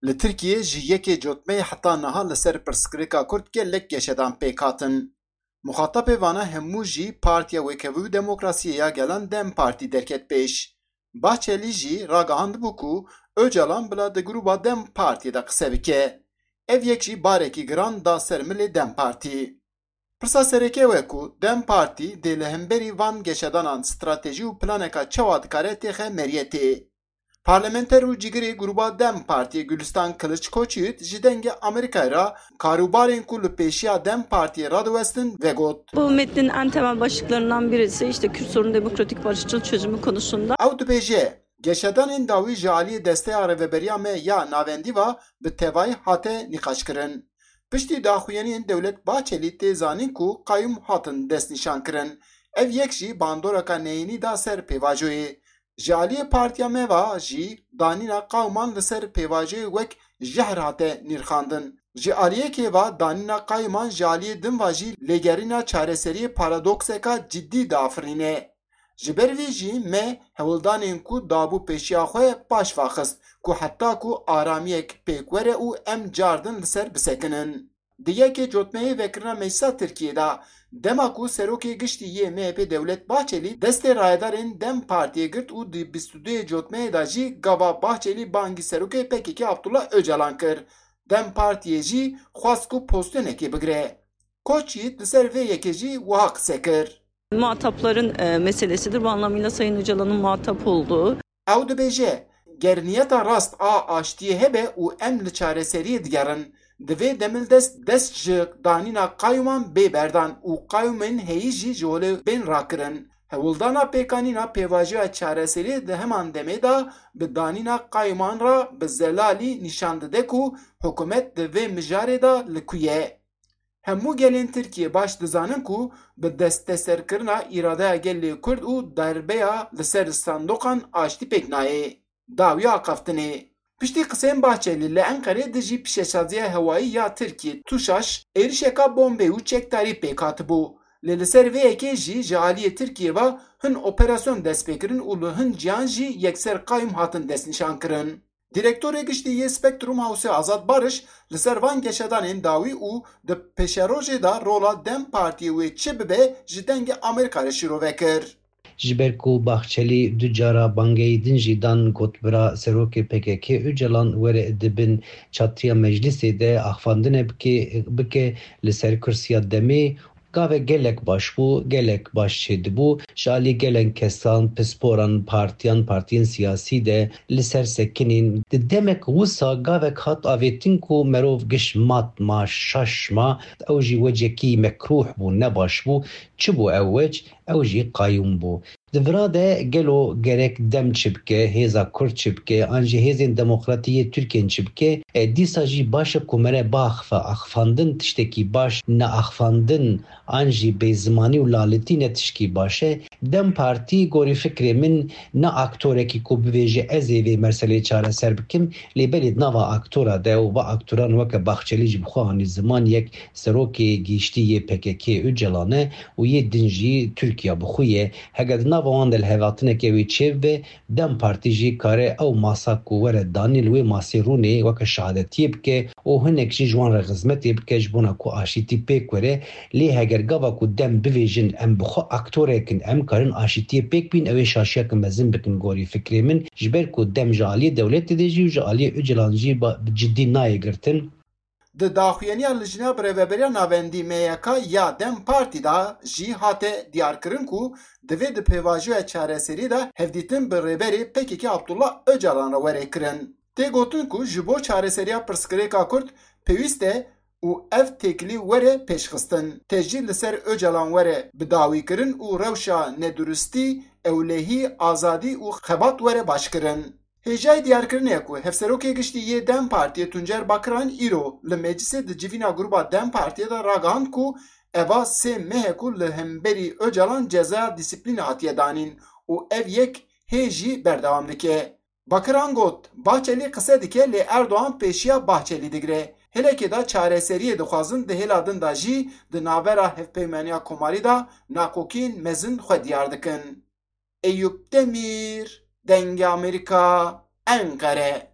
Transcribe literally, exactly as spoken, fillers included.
Li Tirkiye ji yekê cotmeyê heta niha li ser pirsgirêka Kurd gelek geşedan pêk hatin. Muxatapê vana hemû jî Partiya Wêkevî û Demokrasiyê ya gelan Dem Partî derket pêş. Bahçeli jî ragihandibû ku Öcalan bila di grûpa Dem Partiyê de qise bike. Ev yek jî barekî giran da ser milê Dem Partî. Pirsa sereke we ku Dem Partî dê li hemberî van geşedanan stratejî û planeka çawa dikare têxe meriyetê. Parlamenter û cigirê grûpa Dem Partiyê Gülistan Kılıçkoçyît ji dengê Amerîkayê ra karûbarên ku li pêşiya Dem Partiyê radiwestin vegot. Bu metnin en temel başlıklarından birisi işte Kürt sorunu demokratik barışçıl çözümü konusunda. Ew dibêje geşedanên dawî ji aliyê desteya rêveberiya me ya navendîva bi tevahî hate nîqaşkirin. Piştî daxuyaniyên Dewlet Bahçelî tê zanîn ku qayyum hatin destnîşankirin. Ev yek jî bandoreka neyînî da ser pêvajoyê. Ji aliyê Partiya me ve jî danîna qawman li ser pêvajoyê wek jehr hate nîrxandin. Ji aliyekê ve danîna qayman ji aliyê din ve jî lêgerîna çareseriyê paradokseka ciddî diafirîne. Ji ber vê jî me hewildanên ku dabû pêşiya xwe baş vaxist ku heta ku aramiyek pêk were û em cardin li ser bisekinin. Di yekê cotmeyê vekirina Meclisa Tirkiyeyê dema ku serokê giştî yê M H P Devlet Bahçeli destê rayedarên Dem Partiyê girt û di bîst û duyê cotmeyê de jî gava Bahçeli bangî serokê P K K Abdullah Öcalan kir. Dem Partiyê jî xwast ku postûnekê bigire. Koçyiğit li ser vê yekê jî wiha qise kir. Muhatapların e, meselesidir. Bu anlamıyla Sayın Öcalan'ın muhatap olduğu. Ew dibêje gerniyeta rast a aştiyê hebe û em li çareseriyê digerin. Divê demil dest dest ji danîna qayyuman bê berdan û qayyumên heyî jî ji holê bên rakirin. Hewildana pêkanîna pêvajoya çareseriyê di heman demê de bi danîna qayyuman ra bi zelalî nîşan dide ku hikûmet di vê mijarê de li ku ye. Hemû gelên Tirkiye baş dizanin ku bi desteserkirina îradeya gelê Kurd û derbeya li ser standoqan aştî pêk nayê. Dawiya qeftinê. Piştî qiseyên Bahçeli li Enqereyê de jî pişeşaziya hewayî ya Tirkiye Tuşaş êrişeka bombê û çekdarî pêk hatibû. Lê li ser vê yekê jî ji aliyê Tirkiye ve hin operasyon dest pêkirin û li hin ciyan jî yekser qayyum hatin destnîşankirin. Direktorê giştî yê Spektrum Hawsê Azad Barış li ser van geşedanên dawî û di pêşerojê de rola Dem Partiyê wê çi bibe ji dengê Amerîkayê şîrove kir. Ji ber ku Bahçeli du cara bangeyî din jî dan gotbira serokê P K K Öcalan were dibin çatriya meclisê de axfandine bike bike li ser kursiya demê gave gelek baş bû, gelek baş çêdibû, ji alî gelek kesan, pisporan, partiyan, partiyên siyasî de li ser sekinên di demek wisa gavek hat avêtin ku merov giş mat ma şaş ma ew jî wecekî mekruh bû, ne baş bû, çi bû ew wec, ew jî qayyum bû. Di vira de gelo gerek Dem çi bike, hêza Kurd çi bike, an jî hêzên demokratiyê Tirkiyeyên çi bike, dîsa jî baş e ku mere biaxife axfandin tiştekî baş, ne axfandin an jî bêzimanî û laletî ne tişkî baş e. Dem Partî gorî fikrê min ne aktorekî ku bibêje ez ê vê meseleyê çareser bikim, lê belê nava aktora de û ve aktoran weke Bahçeli ji bi xwe anî ziman yek serokê gîştî yê P K K Öcalan e û yê din jî Tirkiye bi xwe ye. Heger di nava wan de li hevatinekê wê çêv ve Dem Partî jî kare ew masa ku were danî li wê masê rûnê weke şehadetiyê bike û hinek jî ji wan re xizmetê bike ji bona ku aşîtî pêk were. Lê heger gava ku Dem bivêjin em bi xwe aktorekin em karin aşîtiyê pêk bîn ew ê şaşiyekin mezin bikin gorî fikrê min ji ber ku Dem ji aliyê dewletê de jî û ji aliyê Öcalan jî ciddî nayê girtin. Di daxuyaniya Lijina Rêveberiya Navendî M Y K ya Dem Partî da jî hate diyarkirin ku divê di pêvajoya çareserî de hevdîtin bi rêberê P K K Abdullah Öcalan re werê kirin. Tê gotin ku ji bo çareseriya pirsgirêka Kurd pêwîst e û ev têkilî were pêşxistin. Tê jî li ser Öcalan were bi dawîkirin û rewşa neduristî, ewlehî, azadî û xebat were başkirin. Hêjayê diyarkirinê ku hevserokê giştî yê Dem Partiyê Tuncer Bakiran îro li meclisê di civîna grûpa Dem Partiyê de ragihand ku eva sê mehê ku li hemberî Öcalan cezaya dîsîplînê hatiye danîn û ev yek hê jî berdewam dike. Bakiran got Bahçeli qise dike lê Erdoğan pêşiya Bahçelî digire. Helekê de çareseriyê dixwazin di hêla din de jî di navbera hevpeymaniya Komarî de nakokiyên mezin xwe diyar dikin. Eyüp Demîr, Dengê Amerîka, Enqere.